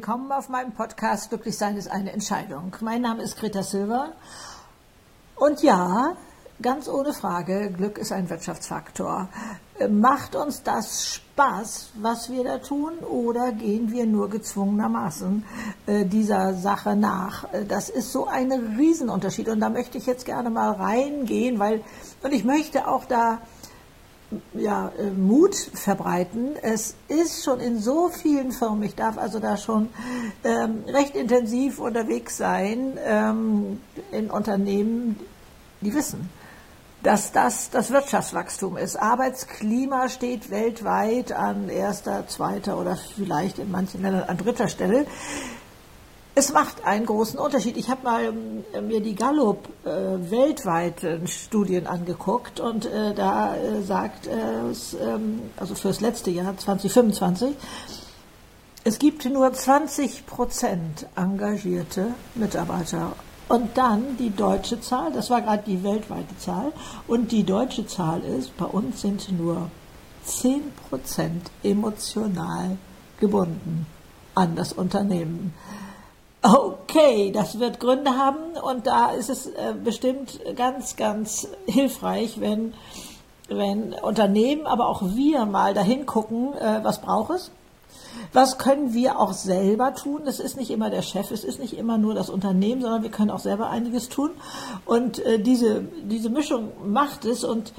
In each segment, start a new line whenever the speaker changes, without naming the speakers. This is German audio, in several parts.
willkommen auf meinem Podcast Glücklich sein ist eine Entscheidung. Mein Name ist Greta Silver und ja, ganz ohne Frage, Glück ist ein Wirtschaftsfaktor. Macht uns das Spaß, was wir da tun, oder gehen wir nur gezwungenermaßen dieser Sache nach? Das ist so ein Riesenunterschied und da möchte ich jetzt gerne mal reingehen, und ich möchte auch da Mut verbreiten. Es ist schon in so vielen Firmen, ich darf also da schon recht intensiv unterwegs sein, in Unternehmen, die wissen, dass das Wirtschaftswachstum ist. Arbeitsklima steht weltweit an erster, zweiter oder vielleicht in manchen Ländern an dritter Stelle. Es macht einen großen Unterschied. Ich habe mal mir die Gallup weltweiten Studien angeguckt und da sagt es, also für das letzte Jahr 2025, es gibt nur 20% engagierte Mitarbeiter. Und dann die deutsche Zahl, das war gerade die weltweite Zahl, und die deutsche Zahl ist, bei uns sind nur 10% emotional gebunden an das Unternehmen. Okay, das wird Gründe haben und da ist es bestimmt ganz, ganz hilfreich, wenn Unternehmen, aber auch wir mal dahin gucken, was braucht es? Was können wir auch selber tun? Es ist nicht immer der Chef, es ist nicht immer nur das Unternehmen, sondern wir können auch selber einiges tun. Und diese Mischung macht es. Und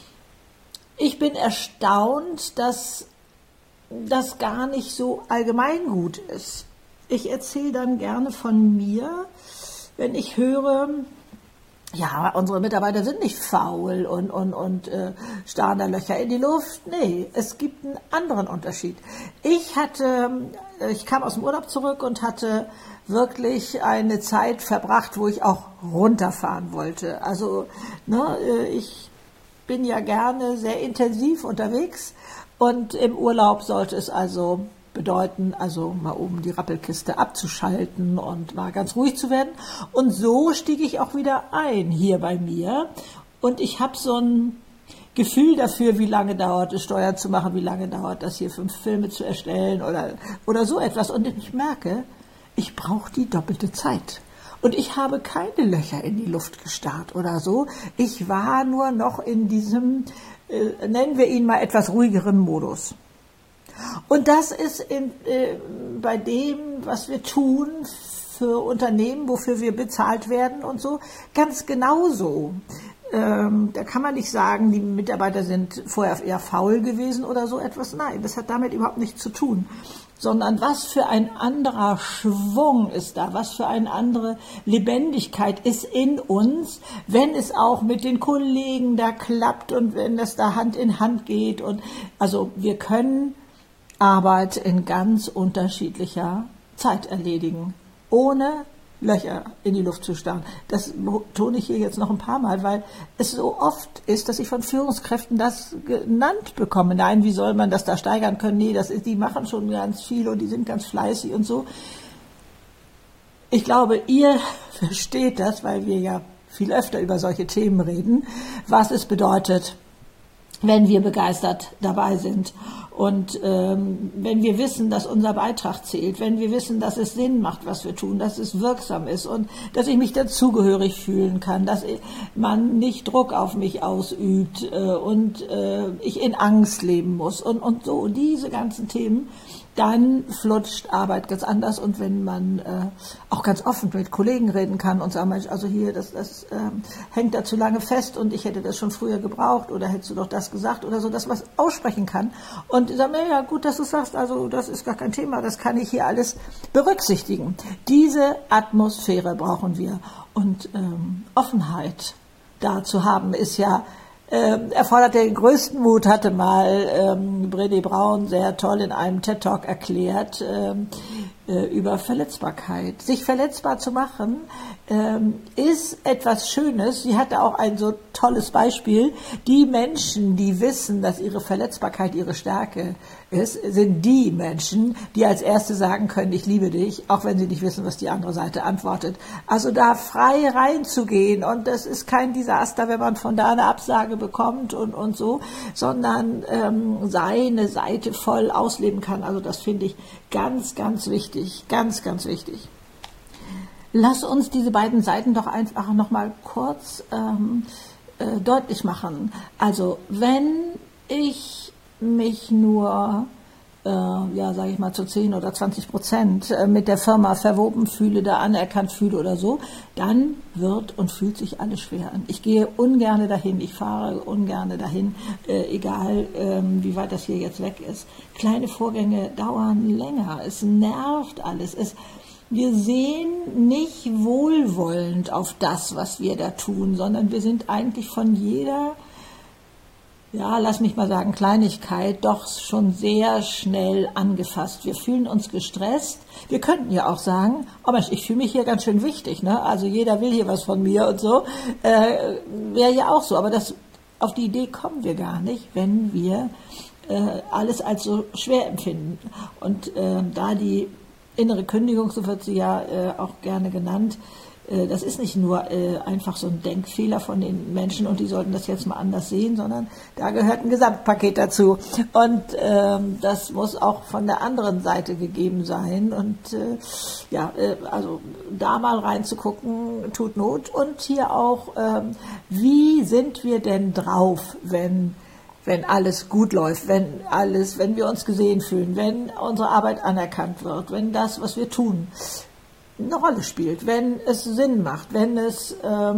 ich bin erstaunt, dass das gar nicht so allgemeingut ist. Ich erzähle dann gerne von mir, wenn ich höre, ja, unsere Mitarbeiter sind nicht faul und starren da Löcher in die Luft. Nee, es gibt einen anderen Unterschied. Ich kam aus dem Urlaub zurück und hatte wirklich eine Zeit verbracht, wo ich auch runterfahren wollte. Also, ich bin ja gerne sehr intensiv unterwegs und im Urlaub sollte es also bedeuten, also mal oben die Rappelkiste abzuschalten und mal ganz ruhig zu werden. Und so stieg ich auch wieder ein hier bei mir. Und ich habe so ein Gefühl dafür, wie lange dauert es, Steuern zu machen, wie lange dauert das hier, 5 Filme zu erstellen oder so etwas. Und ich merke, ich brauche die doppelte Zeit. Und ich habe keine Löcher in die Luft gestarrt oder so. Ich war nur noch in diesem, nennen wir ihn mal, etwas ruhigeren Modus. Und das ist bei dem, was wir tun für Unternehmen, wofür wir bezahlt werden und so, ganz genauso. Da kann man nicht sagen, die Mitarbeiter sind vorher eher faul gewesen oder so etwas. Nein, das hat damit überhaupt nichts zu tun. Sondern was für ein anderer Schwung ist da, was für eine andere Lebendigkeit ist in uns, wenn es auch mit den Kollegen da klappt und wenn das da Hand in Hand geht. Und also wir können Arbeit in ganz unterschiedlicher Zeit erledigen, ohne Löcher in die Luft zu starren. Das betone ich hier jetzt noch ein paar Mal, weil es so oft ist, dass ich von Führungskräften das genannt bekomme. Nein, wie soll man das da steigern können? Nee, die machen schon ganz viel und die sind ganz fleißig und so. Ich glaube, ihr versteht das, weil wir ja viel öfter über solche Themen reden, was es bedeutet, wenn wir begeistert dabei sind und wenn wir wissen, dass unser Beitrag zählt, wenn wir wissen, dass es Sinn macht, was wir tun, dass es wirksam ist und dass ich mich dazugehörig fühlen kann, dass man nicht Druck auf mich ausübt und ich in Angst leben muss und so diese ganzen Themen, dann flutscht Arbeit ganz anders. Und wenn man auch ganz offen mit Kollegen reden kann und sagen, Mensch, also hier, das hängt da zu lange fest und ich hätte das schon früher gebraucht oder hättest du doch das gesagt oder so, dass man es aussprechen kann. Und ich sage mir, ja gut, dass du sagst, also das ist gar kein Thema, das kann ich hier alles berücksichtigen. Diese Atmosphäre brauchen wir. Und Offenheit da zu haben, ist ja erfordert den größten Mut, hatte mal Brené Brown sehr toll in einem TED-Talk erklärt, über Verletzbarkeit. Sich verletzbar zu machen, ist etwas Schönes. Sie hatte auch ein so tolles Beispiel. Die Menschen, die wissen, dass ihre Verletzbarkeit ihre Stärke ist, sind die Menschen, die als Erste sagen können, ich liebe dich, auch wenn sie nicht wissen, was die andere Seite antwortet. Also da frei reinzugehen, und das ist kein Desaster, wenn man von da eine Absage bekommt und so, sondern seine Seite voll ausleben kann. Also das finde ich ganz, ganz wichtig. wichtig, ganz, ganz wichtig. Lass uns diese beiden Seiten doch einfach nochmal kurz deutlich machen. Also wenn ich mich nur, sage ich mal, zu 10 oder 20% mit der Firma verwoben fühle, da anerkannt fühle oder so, dann wird und fühlt sich alles schwer an. Ich gehe ungerne dahin, ich fahre ungerne dahin, egal wie weit das hier jetzt weg ist. Kleine Vorgänge dauern länger, es nervt alles, wir sehen nicht wohlwollend auf das, was wir da tun, sondern wir sind eigentlich von jeder, lass mich mal sagen, Kleinigkeit doch schon sehr schnell angefasst. Wir fühlen uns gestresst. Wir könnten ja auch sagen, oh Mensch, ich fühle mich hier ganz schön wichtig, ne? Also jeder will hier was von mir und so. Wäre ja auch so, aber auf die Idee kommen wir gar nicht, wenn wir alles als so schwer empfinden. Und da die innere Kündigung, so wird sie ja auch gerne genannt, das ist nicht nur einfach so ein Denkfehler von den Menschen und die sollten das jetzt mal anders sehen, sondern da gehört ein Gesamtpaket dazu. Und das muss auch von der anderen Seite gegeben sein. Und also da mal reinzugucken, tut Not. Und hier auch, wie sind wir denn drauf, wenn alles gut läuft, wenn wir uns gesehen fühlen, wenn unsere Arbeit anerkannt wird, wenn das, was wir tun, eine Rolle spielt, wenn es Sinn macht, wenn uns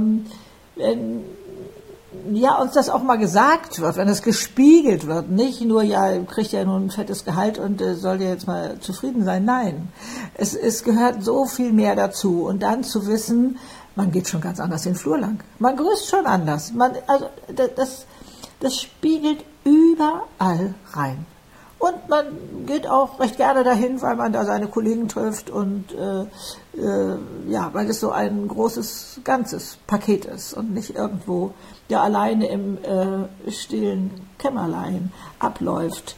das auch mal gesagt wird, wenn es gespiegelt wird, nicht nur, kriegt ja nun ein fettes Gehalt und soll ja jetzt mal zufrieden sein, nein, es gehört so viel mehr dazu und dann zu wissen, man geht schon ganz anders den Flur lang, man grüßt schon anders, das spiegelt überall rein. Und man geht auch recht gerne dahin, weil man da seine Kollegen trifft und weil es so ein großes, ganzes Paket ist und nicht irgendwo alleine im stillen Kämmerlein abläuft,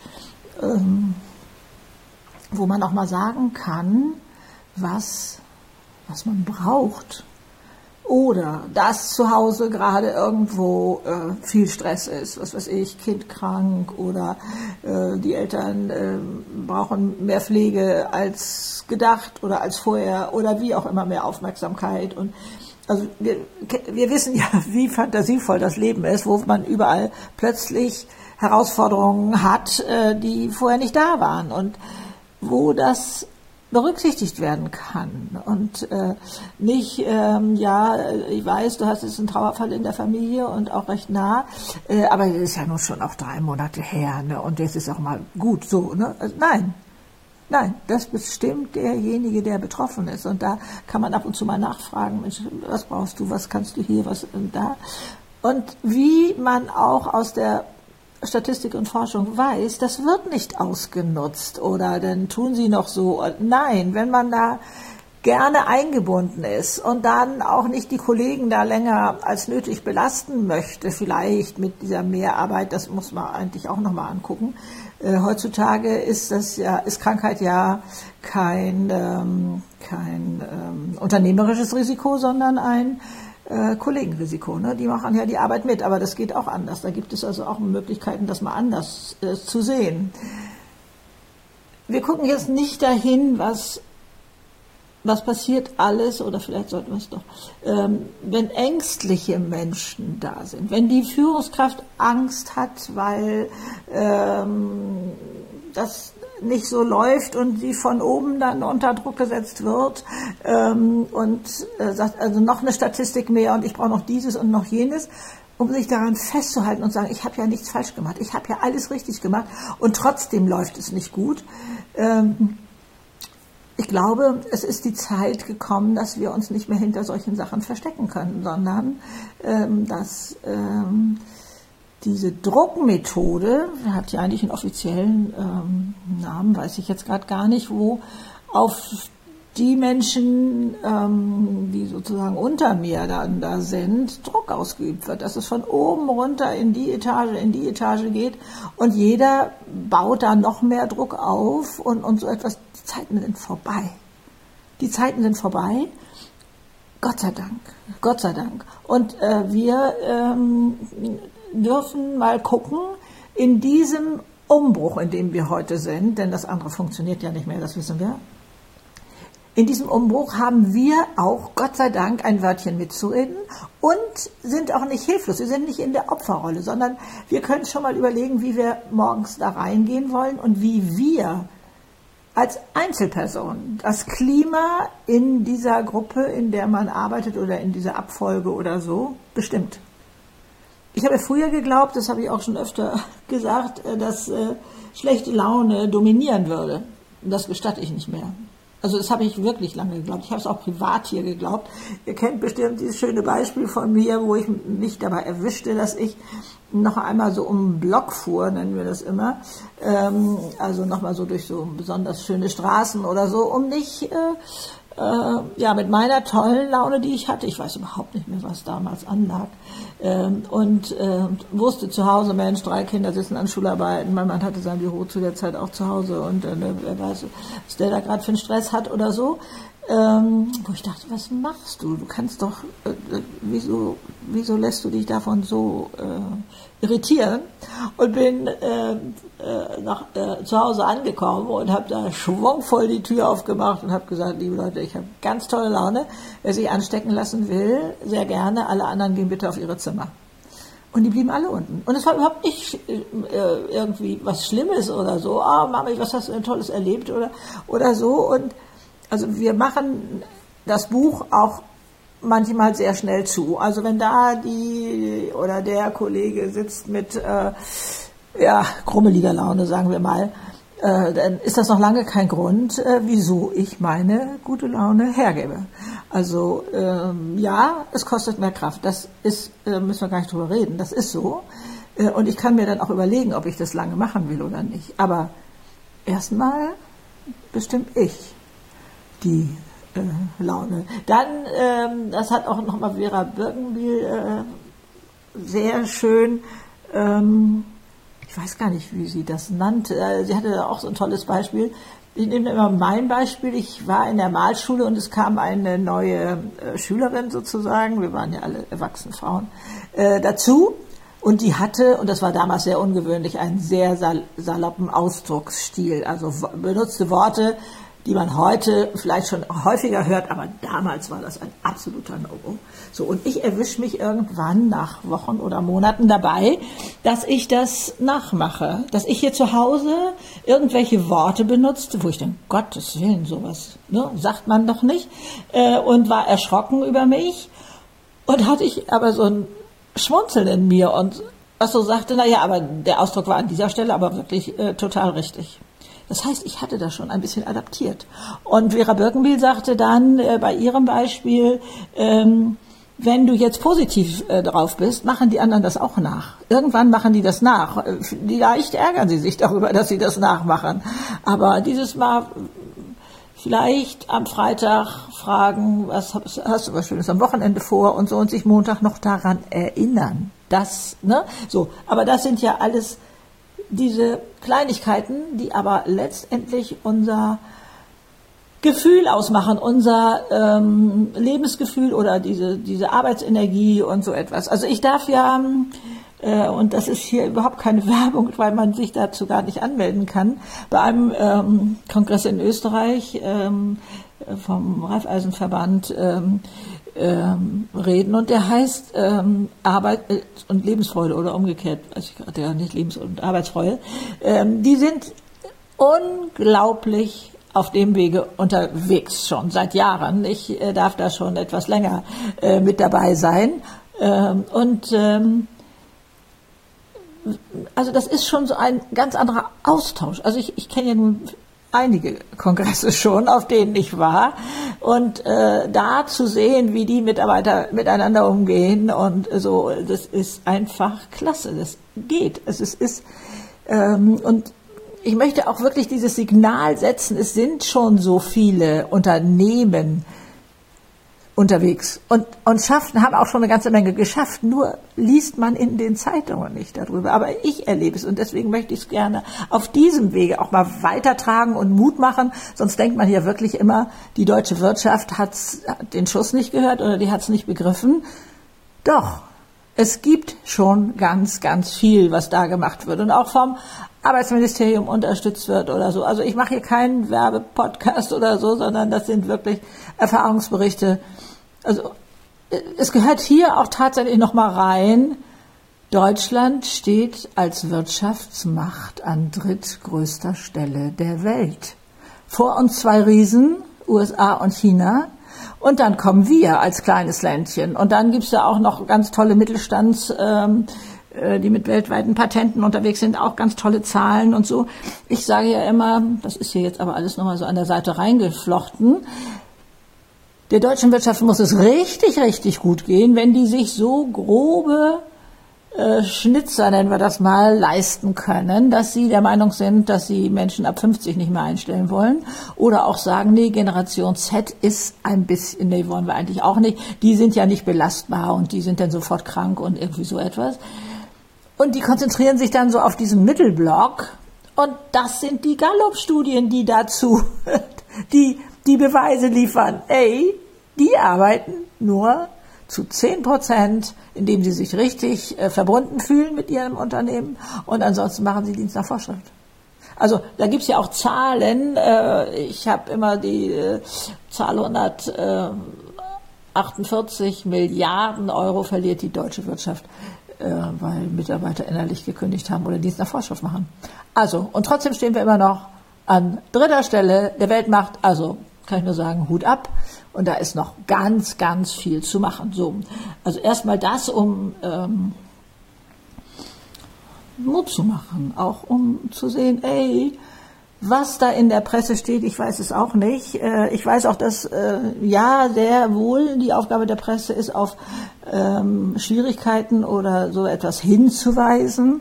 wo man auch mal sagen kann, was man braucht. Oder dass zu Hause gerade irgendwo viel Stress ist, was weiß ich, Kind krank oder die Eltern brauchen mehr Pflege als gedacht oder als vorher oder wie auch immer mehr Aufmerksamkeit. Und also wir wissen ja, wie fantasievoll das Leben ist, wo man überall plötzlich Herausforderungen hat, die vorher nicht da waren und wo das berücksichtigt werden kann und nicht, ich weiß, du hast jetzt einen Trauerfall in der Familie und auch recht nah, aber das ist ja nun schon auch 3 Monate her, ne? Und jetzt ist auch mal gut so, ne? Also, nein, das bestimmt derjenige, der betroffen ist und da kann man ab und zu mal nachfragen, Mensch, was brauchst du, was kannst du hier, was da und wie man auch aus der Statistik und Forschung weiß, das wird nicht ausgenutzt oder dann tun sie noch so. Nein, wenn man da gerne eingebunden ist und dann auch nicht die Kollegen da länger als nötig belasten möchte, vielleicht mit dieser Mehrarbeit, das muss man eigentlich auch nochmal angucken. Heutzutage ist Krankheit ja kein unternehmerisches Risiko, sondern ein Kollegenrisiko, ne? Die machen ja die Arbeit mit, aber das geht auch anders. Da gibt es also auch Möglichkeiten, das mal anders zu sehen. Wir gucken jetzt nicht dahin, was passiert alles, oder vielleicht sollten wir es doch, wenn ängstliche Menschen da sind, wenn die Führungskraft Angst hat, weil das nicht so läuft und sie von oben dann unter Druck gesetzt wird und sagt, also noch eine Statistik mehr und ich brauche noch dieses und noch jenes, um sich daran festzuhalten und sagen, ich habe ja nichts falsch gemacht, ich habe ja alles richtig gemacht und trotzdem läuft es nicht gut. Ich glaube, es ist die Zeit gekommen, dass wir uns nicht mehr hinter solchen Sachen verstecken können, sondern dass diese Druckmethode, hat ja eigentlich einen offiziellen Namen, weiß ich jetzt gerade gar nicht, wo auf die Menschen, die sozusagen unter mir dann da sind, Druck ausgeübt wird, dass es von oben runter in die Etage geht und jeder baut da noch mehr Druck auf und so etwas. Die Zeiten sind vorbei. Die Zeiten sind vorbei. Gott sei Dank. Gott sei Dank. Und wir dürfen mal gucken, in diesem Umbruch, in dem wir heute sind, denn das andere funktioniert ja nicht mehr, das wissen wir, in diesem Umbruch haben wir auch, Gott sei Dank, ein Wörtchen mitzureden und sind auch nicht hilflos. Wir sind nicht in der Opferrolle, sondern wir können schon mal überlegen, wie wir morgens da reingehen wollen und wie wir als Einzelperson das Klima in dieser Gruppe, in der man arbeitet oder in dieser Abfolge oder so, bestimmt. Ich habe früher geglaubt, das habe ich auch schon öfter gesagt, dass schlechte Laune dominieren würde. Und das gestatte ich nicht mehr. Also das habe ich wirklich lange geglaubt. Ich habe es auch privat hier geglaubt. Ihr kennt bestimmt dieses schöne Beispiel von mir, wo ich mich dabei erwischte, dass ich noch einmal so um den Block fuhr, nennen wir das immer. Also nochmal so durch so besonders schöne Straßen oder so, um nicht mit meiner tollen Laune, die ich hatte, ich weiß überhaupt nicht mehr, was damals anlag, und wusste zu Hause, Mensch, 3 Kinder sitzen an Schularbeiten, mein Mann hatte sein Büro zu der Zeit auch zu Hause und wer weiß, was der da gerade für einen Stress hat oder so, wo ich dachte, was machst du? Du kannst doch, wieso lässt du dich davon so irritieren? Und bin zu Hause angekommen und habe da schwungvoll die Tür aufgemacht und habe gesagt, liebe Leute, ich habe ganz tolle Laune. Wer sich anstecken lassen will, sehr gerne. Alle anderen gehen bitte auf ihre Zimmer. Und die blieben alle unten. Und es war überhaupt nicht irgendwie was Schlimmes oder so. Oh, Mami, was hast du denn Tolles erlebt oder so. Und also wir machen das Buch auch manchmal sehr schnell zu. Also wenn da die oder der Kollege sitzt mit krummeliger Laune, sagen wir mal, dann ist das noch lange kein Grund, wieso ich meine gute Laune hergebe. Also es kostet mehr Kraft. Das ist, müssen wir gar nicht drüber reden, das ist so. Und ich kann mir dann auch überlegen, ob ich das lange machen will oder nicht. Aber erstmal bestimme ich die Laune. Dann, das hat auch nochmal Vera Birkenbiel sehr schön, ich weiß gar nicht, wie sie das nannte, sie hatte da auch so ein tolles Beispiel. Ich nehme immer mein Beispiel, ich war in der Malschule und es kam eine neue Schülerin sozusagen, wir waren ja alle erwachsene Frauen, dazu. Und die hatte, und das war damals sehr ungewöhnlich, einen sehr saloppen Ausdrucksstil, also benutzte Worte, die man heute vielleicht schon häufiger hört, aber damals war das ein absoluter No-Go. So, und ich erwische mich irgendwann nach Wochen oder Monaten dabei, dass ich das nachmache, dass ich hier zu Hause irgendwelche Worte benutze, wo ich denke, Gottes Willen, sowas sagt man doch nicht, und war erschrocken über mich und hatte ich aber so ein Schmunzeln in mir und was so sagte, aber der Ausdruck war an dieser Stelle aber wirklich total richtig. Das heißt, ich hatte das schon ein bisschen adaptiert. Und Vera Birkenbiel sagte dann bei ihrem Beispiel, wenn du jetzt positiv drauf bist, machen die anderen das auch nach. Irgendwann machen die das nach. Vielleicht ärgern sie sich darüber, dass sie das nachmachen. Aber dieses Mal vielleicht am Freitag fragen, was hast du was Schönes am Wochenende vor und so und sich Montag noch daran erinnern. Das, so. Aber das sind ja alles diese Kleinigkeiten, die aber letztendlich unser Gefühl ausmachen, unser Lebensgefühl oder diese Arbeitsenergie und so etwas. Also ich darf ja, und das ist hier überhaupt keine Werbung, weil man sich dazu gar nicht anmelden kann, bei einem Kongress in Österreich vom Raiffeisenverband reden und der heißt Arbeit und Lebensfreude oder umgekehrt, weiß ich gerade ja nicht, Lebens- und Arbeitsfreude. Die sind unglaublich auf dem Wege unterwegs schon seit Jahren. Ich darf da schon etwas länger mit dabei sein also das ist schon so ein ganz anderer Austausch. Also ich kenne ja nun einige Kongresse schon, auf denen ich war und da zu sehen, wie die Mitarbeiter miteinander umgehen und so, das ist einfach klasse, das geht. Und ich möchte auch wirklich dieses Signal setzen, es sind schon so viele Unternehmen unterwegs und haben auch schon eine ganze Menge geschafft, nur liest man in den Zeitungen nicht darüber. Aber ich erlebe es und deswegen möchte ich es gerne auf diesem Wege auch mal weitertragen und Mut machen, sonst denkt man ja wirklich immer, die deutsche Wirtschaft hat den Schuss nicht gehört oder die hat es nicht begriffen. Doch, es gibt schon ganz, ganz viel, was da gemacht wird und auch vom Arbeitsministerium unterstützt wird oder so. Also ich mache hier keinen Werbepodcast oder so, sondern das sind wirklich Erfahrungsberichte. Also es gehört hier auch tatsächlich nochmal rein, Deutschland steht als Wirtschaftsmacht an drittgrößter Stelle der Welt. Vor uns 2 Riesen, USA und China. Und dann kommen wir als kleines Ländchen. Und dann gibt's ja auch noch ganz tolle Mittelstands, die mit weltweiten Patenten unterwegs sind, auch ganz tolle Zahlen und so. Ich sage ja immer, das ist hier jetzt aber alles nochmal so an der Seite reingeflochten, der deutschen Wirtschaft muss es richtig, richtig gut gehen, wenn die sich so grobe Schnitzer, nennen wir das mal, leisten können, dass sie der Meinung sind, dass sie Menschen ab 50 nicht mehr einstellen wollen oder auch sagen, nee, Generation Z ist ein bisschen, nee, wollen wir eigentlich auch nicht, die sind ja nicht belastbar und die sind dann sofort krank und irgendwie so etwas. Und die konzentrieren sich dann so auf diesen Mittelblock und das sind die Gallup-Studien, die dazu, die Beweise liefern. Ey, die arbeiten nur zu 10%, indem sie sich richtig verbunden fühlen mit ihrem Unternehmen und ansonsten machen sie Dienst nach Vorschrift. Also da gibt's ja auch Zahlen, ich habe immer die Zahl 148 Milliarden Euro verliert die deutsche Wirtschaft, weil Mitarbeiter innerlich gekündigt haben oder Dienst nach Vorschrift machen. Also, und trotzdem stehen wir immer noch an 3. Stelle der Weltmacht, also kann ich nur sagen, Hut ab. Und da ist noch ganz, ganz viel zu machen. So, also erstmal das, um Mut zu machen, auch um zu sehen, ey, was da in der Presse steht, ich weiß es auch nicht. Ich weiß auch, dass ja, sehr wohl die Aufgabe der Presse ist, auf Schwierigkeiten oder so etwas hinzuweisen.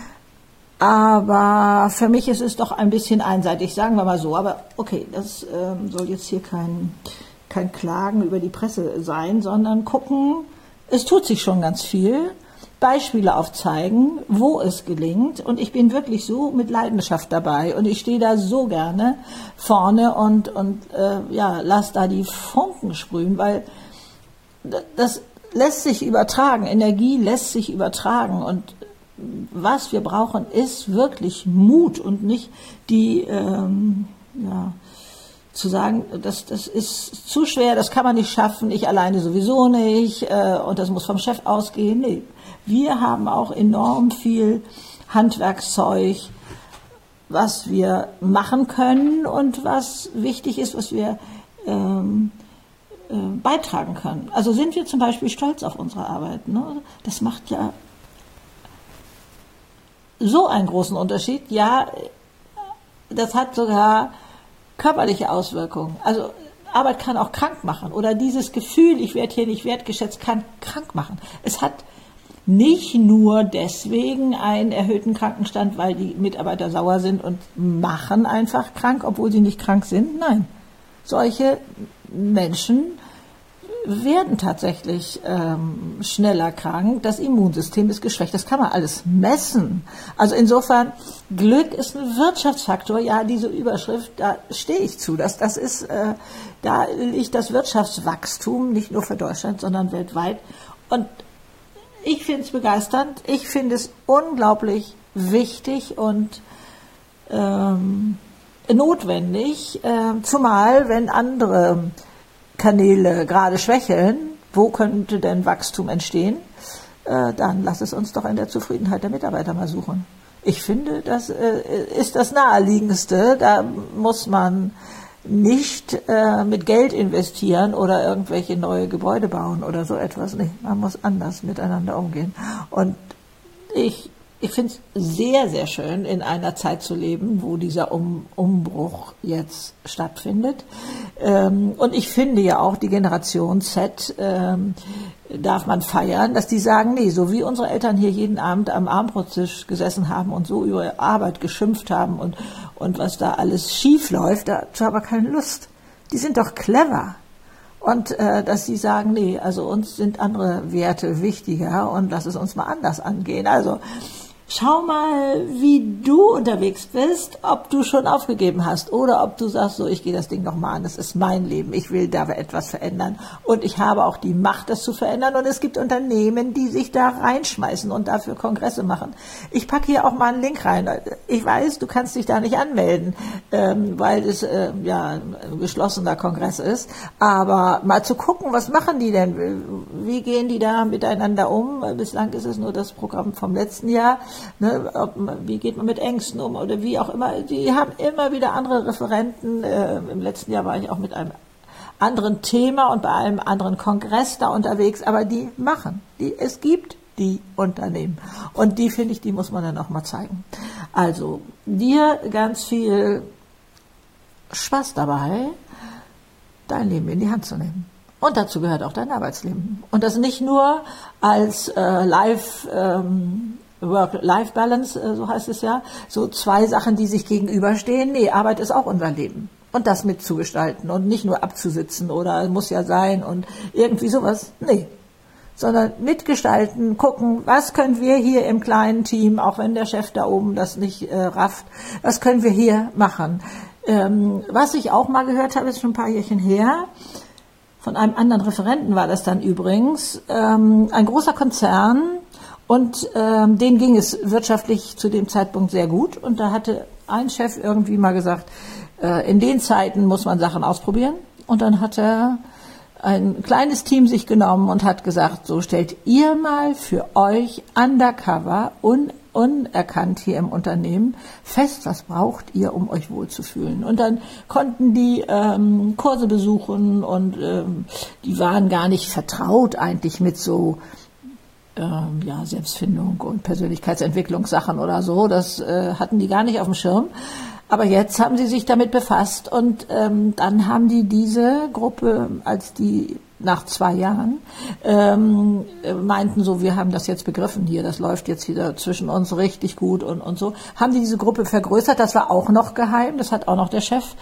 Aber für mich ist es doch ein bisschen einseitig, sagen wir mal so. Aber okay, das soll jetzt hier kein Klagen über die Presse sein, sondern gucken, es tut sich schon ganz viel, Beispiele aufzeigen, wo es gelingt und ich bin wirklich so mit Leidenschaft dabei und ich stehe da so gerne vorne und ja, lass da die Funken sprühen, weil das lässt sich übertragen, Energie lässt sich übertragen und was wir brauchen, ist wirklich Mut und nicht die, ja, zu sagen, das ist zu schwer, das kann man nicht schaffen, ich alleine sowieso nicht und das muss vom Chef ausgehen. Nee, wir haben auch enorm viel Handwerkszeug, was wir machen können und was wichtig ist, was wir beitragen können. Also sind wir zum Beispiel stolz auf unsere Arbeit. Ne? Das macht ja so einen großen Unterschied. Ja, das hat sogar körperliche Auswirkungen. Also Arbeit kann auch krank machen oder dieses Gefühl, ich werde hier nicht wertgeschätzt, kann krank machen. Es hat nicht nur deswegen einen erhöhten Krankenstand, weil die Mitarbeiter sauer sind und machen einfach krank, obwohl sie nicht krank sind. Nein, solche Menschen werden tatsächlich schneller krank. Das Immunsystem ist geschwächt. Das kann man alles messen. Also insofern, Glück ist ein Wirtschaftsfaktor. Ja, diese Überschrift, da stehe ich zu. Das ist, da liegt das Wirtschaftswachstum nicht nur für Deutschland, sondern weltweit. Und ich finde es begeisternd. Ich finde es unglaublich wichtig und notwendig, zumal wenn andere Kanäle gerade schwächeln, wo könnte denn Wachstum entstehen? Dann lass es uns doch in der Zufriedenheit der Mitarbeiter mal suchen. Ich finde, das ist das Naheliegendste. Da muss man nicht mit Geld investieren oder irgendwelche neue Gebäude bauen oder so etwas. Nee, man muss anders miteinander umgehen. Und ich finde es sehr, sehr schön, in einer Zeit zu leben, wo dieser Umbruch jetzt stattfindet. Und ich finde ja auch, die Generation Z darf man feiern, dass die sagen, nee, so wie unsere Eltern hier jeden Abend am Abendbrottisch gesessen haben und so über ihre Arbeit geschimpft haben und was da alles schief läuft, dazu haben wir keine Lust. Die sind doch clever. Und dass sie sagen, nee, also uns sind andere Werte wichtiger und lass es uns mal anders angehen. Also Schau mal, wie du unterwegs bist, ob du schon aufgegeben hast oder ob du sagst, so, ich gehe das Ding nochmal an, das ist mein Leben, ich will da etwas verändern und ich habe auch die Macht, das zu verändern und es gibt Unternehmen, die sich da reinschmeißen und dafür Kongresse machen. Ich packe hier auch mal einen Link rein. Ich weiß, du kannst dich da nicht anmelden, weil es ja ein geschlossener Kongress ist, aber mal zu gucken, was machen die denn, wie gehen die da miteinander um? Bislang ist es nur das Programm vom letzten Jahr. Ne, wie geht man mit Ängsten um oder wie auch immer. Die haben immer wieder andere Referenten. Im letzten Jahr war ich auch mit einem anderen Thema und bei einem anderen Kongress da unterwegs, aber die machen. Es gibt die Unternehmen. Und die, finde ich, die muss man dann auch mal zeigen. Also, dir ganz viel Spaß dabei, dein Leben in die Hand zu nehmen. Und dazu gehört auch dein Arbeitsleben. Und das nicht nur als Work-Life-Balance, so heißt es ja, so zwei Sachen, die sich gegenüberstehen. Nee, Arbeit ist auch unser Leben. Und das mitzugestalten und nicht nur abzusitzen oder muss ja sein und irgendwie sowas. Nee. Sondern mitgestalten, gucken, was können wir hier im kleinen Team, auch wenn der Chef da oben das nicht rafft, was können wir hier machen. Was ich auch mal gehört habe, ist schon ein paar Jährchen her, von einem anderen Referenten war das dann übrigens, ein großer Konzern, und denen ging es wirtschaftlich zu dem Zeitpunkt sehr gut. Und da hatte ein Chef irgendwie mal gesagt, in den Zeiten muss man Sachen ausprobieren. Und dann hat er ein kleines Team sich genommen und hat gesagt, so stellt ihr mal für euch undercover, unerkannt hier im Unternehmen fest, was braucht ihr, um euch wohlzufühlen. Und dann konnten die Kurse besuchen und die waren gar nicht vertraut eigentlich mit so Selbstfindung und Persönlichkeitsentwicklungssachen oder so, das hatten die gar nicht auf dem Schirm. Aber jetzt haben sie sich damit befasst und dann haben die diese Gruppe, als die nach 2 Jahren meinten so, wir haben das jetzt begriffen hier, das läuft jetzt wieder zwischen uns richtig gut und so, haben die diese Gruppe vergrößert, das war auch noch geheim, das hat auch noch der Chef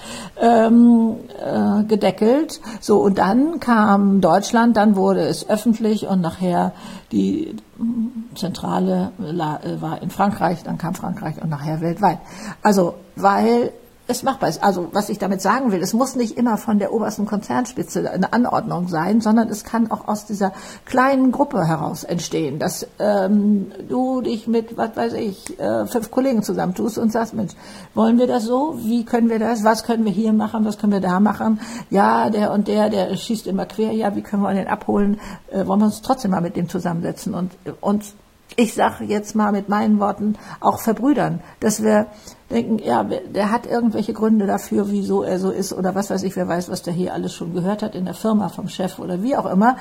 gedeckelt. So, und dann kam Deutschland, dann wurde es öffentlich und nachher die Zentrale war in Frankreich, dann kam Frankreich und nachher weltweit. Also, weil es machbar ist. Also, was ich damit sagen will, es muss nicht immer von der obersten Konzernspitze eine Anordnung sein, sondern es kann auch aus dieser kleinen Gruppe heraus entstehen, dass du dich mit, 5 Kollegen zusammentust und sagst, Mensch, wollen wir das so? Wie können wir das? Was können wir hier machen? Was können wir da machen? Ja, der und der schießt immer quer. Ja, wie können wir den abholen? Wollen wir uns trotzdem mal mit dem zusammensetzen und ich sage jetzt mal mit meinen Worten, auch verbrüdern, dass wir denken, ja, der hat irgendwelche Gründe dafür, wieso er so ist oder was weiß ich, wer weiß, was der hier alles schon gehört hat in der Firma vom Chef oder wie auch immer.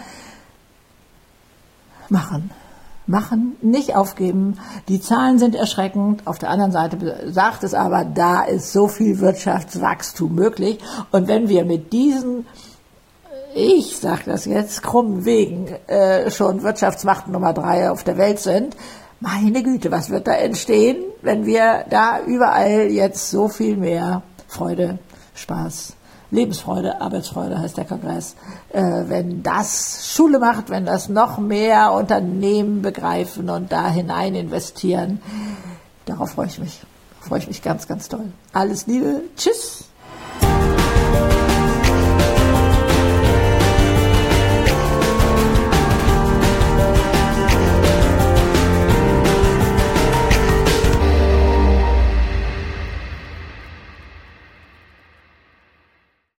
Machen, nicht aufgeben. Die Zahlen sind erschreckend. Auf der anderen Seite sagt es aber, da ist so viel Wirtschaftswachstum möglich. Und wenn wir mit diesen, ich sage das jetzt, krummen Wegen schon Wirtschaftsmacht Nummer 3 auf der Welt sind, meine Güte, was wird da entstehen, wenn wir da überall jetzt so viel mehr Freude, Spaß, Lebensfreude, Arbeitsfreude heißt der Kongress, wenn das Schule macht, wenn das noch mehr Unternehmen begreifen und da hinein investieren, darauf freue ich mich ganz, ganz toll. Alles Liebe, tschüss!